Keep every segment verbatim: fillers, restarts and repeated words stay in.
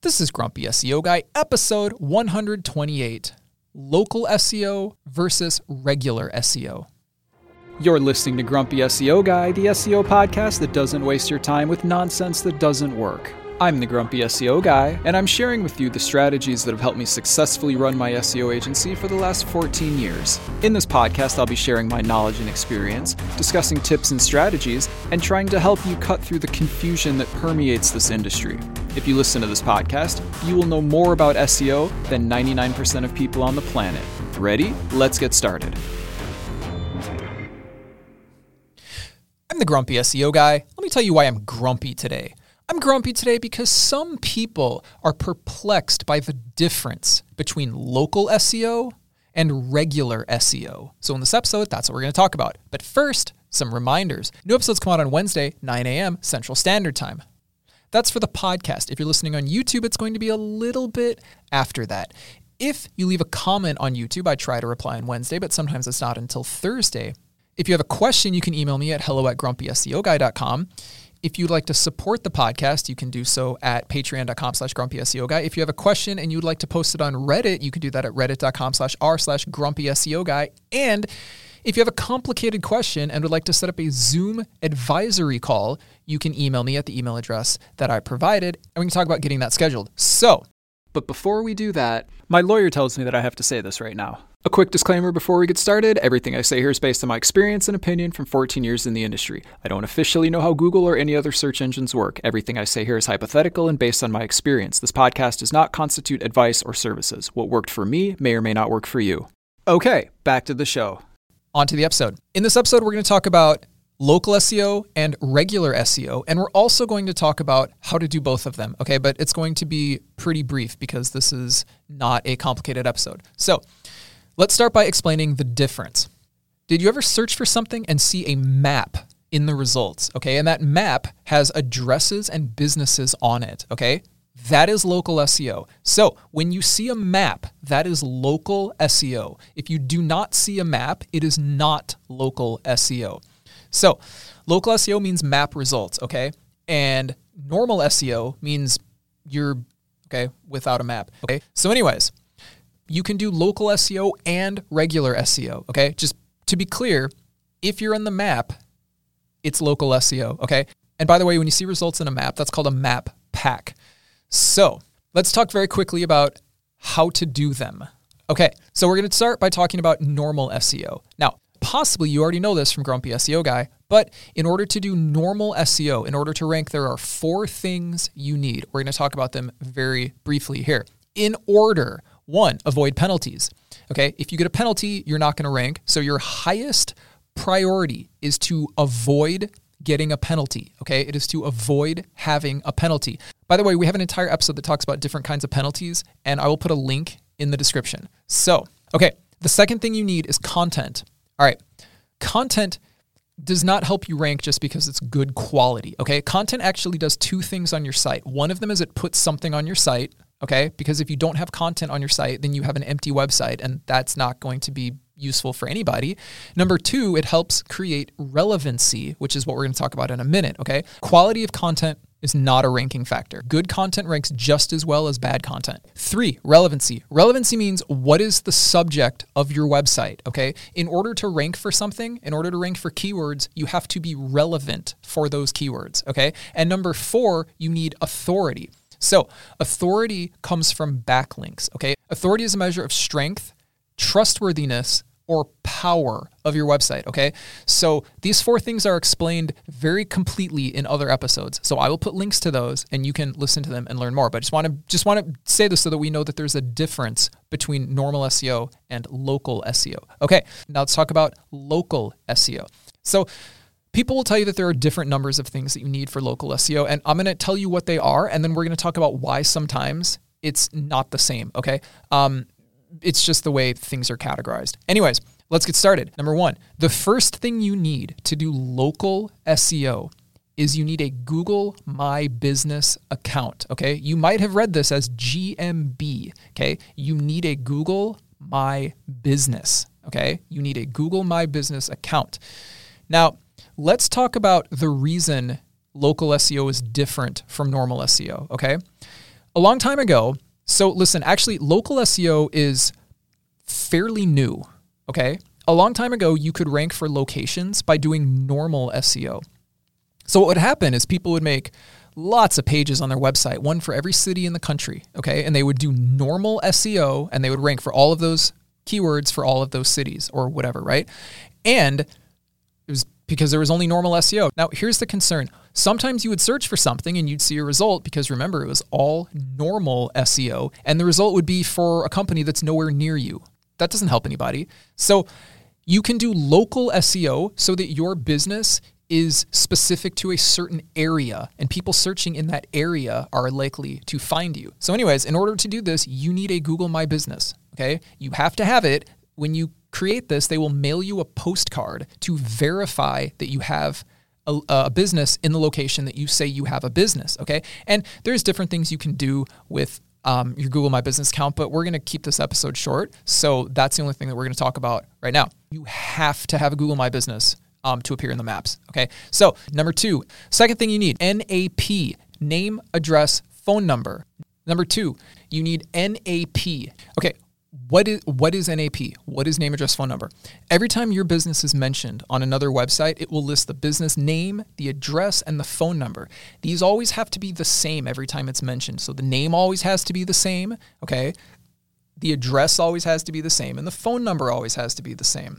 This is Grumpy S E O Guy, episode one hundred twenty-eight, Local S E O versus Regular S E O. You're listening to Grumpy S E O Guy, the S E O podcast that doesn't waste your time with nonsense that doesn't work. I'm the Grumpy S E O Guy, and I'm sharing with you the strategies that have helped me successfully run my S E O agency for the last fourteen years. In this podcast, I'll be sharing my knowledge and experience, discussing tips and strategies, and trying to help you cut through the confusion that permeates this industry. If you listen to this podcast, you will know more about S E O than ninety-nine percent of people on the planet. Ready? Let's get started. I'm the Grumpy S E O Guy. Let me tell you why I'm grumpy today. I'm grumpy today because some people are perplexed by the difference between local S E O and regular S E O. So in this episode, that's what we're going to talk about. But first, some reminders. New episodes come out on Wednesday, nine a.m. Central Standard Time. That's for the podcast. If you're listening on YouTube, it's going to be a little bit after that. If you leave a comment on YouTube, I try to reply on Wednesday, but sometimes it's not until Thursday. If you have a question, you can email me at hello at grumpy S E O guy dot com. If you'd like to support the podcast, you can do so at patreon.com slash grumpy SEO guy. If you have a question and you'd like to post it on Reddit, you can do that at reddit.com slash r slash grumpy SEO guy. And if you have a complicated question and would like to set up a Zoom advisory call, you can email me at the email address that I provided, and we can talk about getting that scheduled. So, but before we do that, my lawyer tells me that I have to say this right now. A quick disclaimer before we get started. Everything I say here is based on my experience and opinion from fourteen years in the industry. I don't officially know how Google or any other search engines work. Everything I say here is hypothetical and based on my experience. This podcast does not constitute advice or services. What worked for me may or may not work for you. Okay, back to the show. On to the episode. In this episode, we're going to talk about local S E O and regular S E O, and we're also going to talk about how to do both of them, okay? But it's going to be pretty brief because this is not a complicated episode. So, let's start by explaining the difference. Did you ever search for something and see a map in the results, okay? And that map has addresses and businesses on it, okay? That is local S E O. So when you see a map, that is local S E O. If you do not see a map, it is not local S E O. So local S E O means map results, okay? And normal S E O means you're, okay, without a map, okay? So anyways, you can do local S E O and regular S E O, okay? Just to be clear, if you're in the map, it's local S E O, okay? And by the way, when you see results in a map, that's called a map pack. So let's talk very quickly about how to do them. Okay, so we're going to start by talking about normal S E O. Now, possibly you already know this from Grumpy S E O Guy, but in order to do normal S E O, in order to rank, there are four things you need. We're going to talk about them very briefly here. In order, one, avoid penalties. Okay, if you get a penalty, you're not going to rank. So your highest priority is to avoid getting a penalty. Okay, it is to avoid having a penalty. By the way, we have an entire episode that talks about different kinds of penalties, and I will put a link in the description. So, okay, the second thing you need is content. All right, content does not help you rank just because it's good quality. Okay, content actually does two things on your site. One of them is it puts something on your site. Okay, because if you don't have content on your site, then you have an empty website, and that's not going to be useful for anybody. Number two, it helps create relevancy, which is what we're going to talk about in a minute, okay? Quality of content is not a ranking factor. Good content ranks just as well as bad content. Three, relevancy. Relevancy means what is the subject of your website, okay? In order to rank for something, in order to rank for keywords, you have to be relevant for those keywords, okay? And number four, you need authority. So authority comes from backlinks, okay? Authority is a measure of strength, trustworthiness, or power of your website, okay? So these four things are explained very completely in other episodes. So I will put links to those and you can listen to them and learn more. But I just want to just want to say this so that we know that there's a difference between normal S E O and local S E O. Okay, now let's talk about local S E O. So people will tell you that there are different numbers of things that you need for local S E O, and I'm going to tell you what they are, and then we're going to talk about why sometimes it's not the same, okay? Um, it's just the way things are categorized. Anyways, let's get started. Number one, the first thing you need to do local S E O is you need a Google My Business account, okay? You might have read this as G M B, okay? You need a Google My Business, okay? You need a Google My Business account. Now, let's talk about the reason local S E O is different from normal S E O, okay? A long time ago, so listen, actually local S E O is fairly new, okay? A long time ago, you could rank for locations by doing normal S E O. So what would happen is people would make lots of pages on their website, one for every city in the country, okay? And they would do normal S E O and they would rank for all of those keywords for all of those cities or whatever, right? And it was because there was only normal S E O. Now, here's the concern. Sometimes you would search for something and you'd see a result because remember, it was all normal S E O and the result would be for a company that's nowhere near you. That doesn't help anybody. So you can do local S E O so that your business is specific to a certain area and people searching in that area are likely to find you. So anyways, in order to do this, you need a Google My Business, okay? You have to have it. When you create this, they will mail you a postcard to verify that you have a, a business in the location that you say you have a business, okay? And there's different things you can do with um, your Google My Business account, but we're going to keep this episode short. So that's the only thing that we're going to talk about right now. You have to have a Google My Business Um, to appear in the maps. Okay. So number two, second thing you need, N A P, name, address, phone number. Number two, you need N A P. Okay. What is, what is N A P? What is name, address, phone number? Every time your business is mentioned on another website, it will list the business name, the address, and the phone number. These always have to be the same every time it's mentioned. So the name always has to be the same. Okay. The address always has to be the same and the phone number always has to be the same.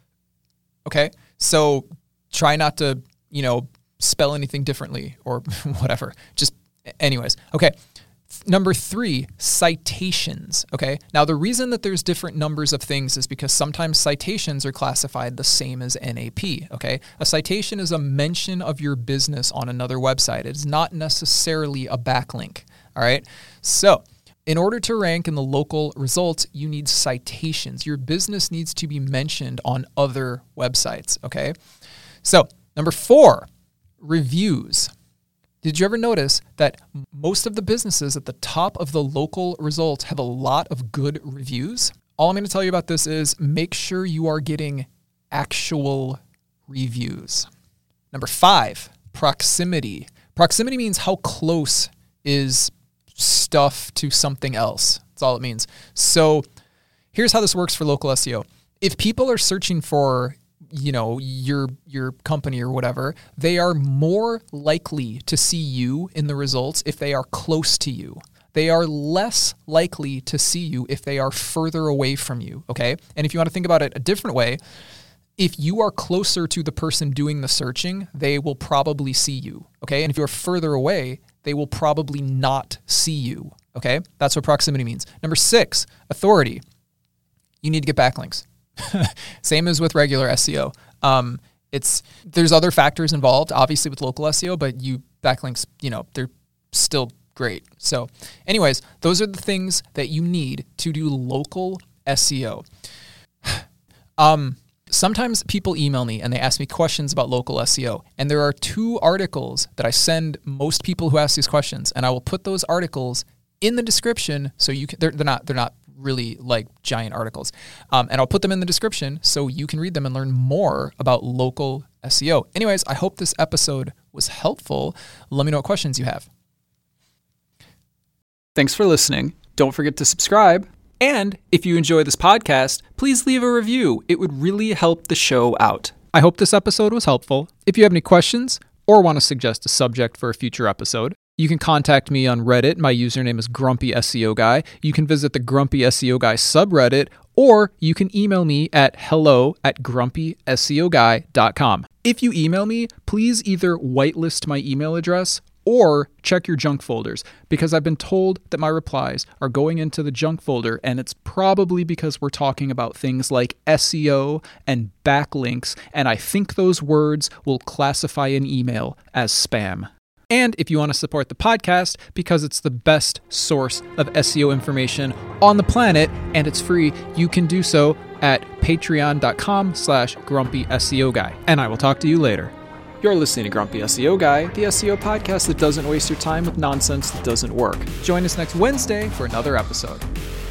Okay. So try not to, you know, spell anything differently or whatever. Just anyways. Okay. Number three, citations. Okay. Now the reason that there's different numbers of things is because sometimes citations are classified the same as N A P. Okay. A citation is a mention of your business on another website. It is not necessarily a backlink. All right. So in order to rank in the local results, you need citations. Your business needs to be mentioned on other websites, okay? So, number four, reviews. Did you ever notice that most of the businesses at the top of the local results have a lot of good reviews? All I'm going to tell you about this is make sure you are getting actual reviews. Number five, proximity. Proximity means how close is stuff to something else. That's all it means. So here's how this works for local S E O. If people are searching for, you know, your your company or whatever, they are more likely to see you in the results if they are close to you. They are less likely to see you if they are further away from you, okay? And if you want to think about it a different way, if you are closer to the person doing the searching, they will probably see you, okay? And if you're further away, they will probably not see you, okay? That's what proximity means. Number six, authority. You need to get backlinks. Same as with regular S E O. Um, it's there's other factors involved, obviously with local S E O, but you backlinks, you know, they're still great. So anyways, those are the things that you need to do local S E O. um, Sometimes people email me and they ask me questions about local S E O. And there are two articles that I send most people who ask these questions. And I will put those articles in the description so you can, they're, they're not, they're not really like giant articles. Um, and I'll put them in the description so you can read them and learn more about local S E O. Anyways, I hope this episode was helpful. Let me know what questions you have. Thanks for listening. Don't forget to subscribe. And if you enjoy this podcast, please leave a review. It would really help the show out. I hope this episode was helpful. If you have any questions or want to suggest a subject for a future episode, you can contact me on Reddit. My username is Grumpy S E O Guy. You can visit the Grumpy S E O Guy subreddit, or you can email me at hello at grumpy S E O guy dot com. If you email me, please either whitelist my email address or check your junk folders, because I've been told that my replies are going into the junk folder, and it's probably because we're talking about things like S E O and backlinks, and I think those words will classify an email as spam. And if you want to support the podcast, because it's the best source of S E O information on the planet, and it's free, you can do so at patreon.com slash grumpy SEO guy. And I will talk to you later. You're listening to Grumpy S E O Guy, the S E O podcast that doesn't waste your time with nonsense that doesn't work. Join us next Wednesday for another episode.